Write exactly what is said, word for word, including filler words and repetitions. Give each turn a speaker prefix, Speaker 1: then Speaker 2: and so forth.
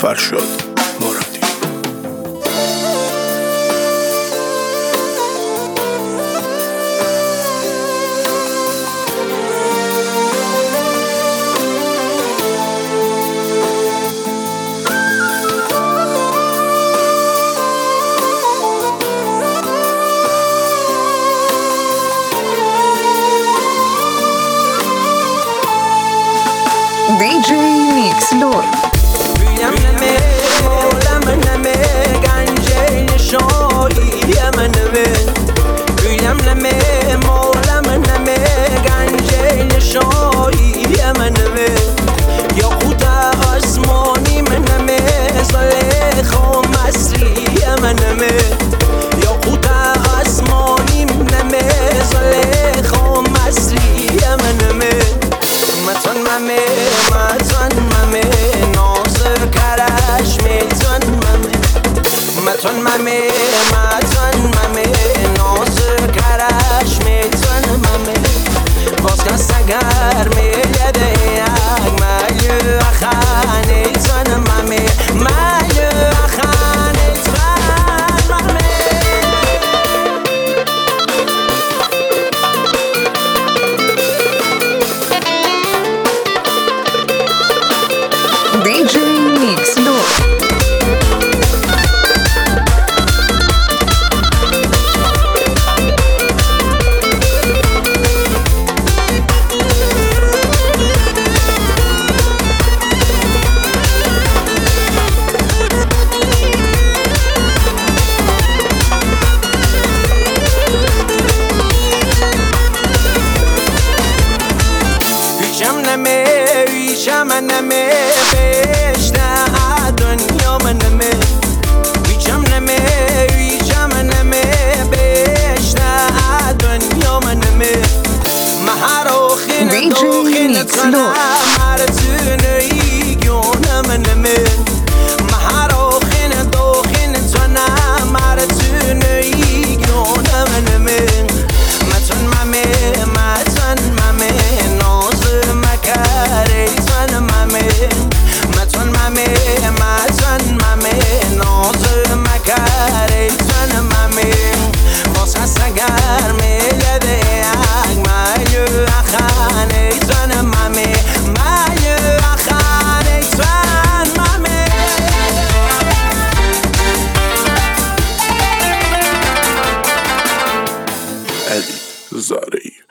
Speaker 1: فرشاد مرادی.
Speaker 2: دی جی میکس دور
Speaker 3: رویم نمه مولم نمه گنجه نشایی من نمه رویم نمه مولم نمه گنجه نشایی من نمه یا خود آسمانی من نمه زلیخا مصری من نمه یا خود آسمانی من نمه زلیخا مصری من نمه متن ممه متن ممه ناظر کرش میتن ممه متن ممه متن ممه ناظر کرش میتن ممه باز کن سگر میلیده یک ملیو اخانه تن ممه ملیو اخانه تن ممه
Speaker 2: دی جی میکس دور
Speaker 3: هیچم نمه هیچم نمه بشنه دنیا من نمه هیچم نمه هیچم نمه بشنه دنیا من نمه مهارو خین دو خین تنه مرتونه ای گونه من نمه مهارو خین دو خین تنه مرتونه ای گونه من نمه متن ممه متن ممه نازر مکره تن ممه متن ممه متن ممه نازر مکره تن ممه باز هست اگر میلیده یک ملیو اخانه تن ممه ملیو اخانه تن ممه
Speaker 1: علی زارعی.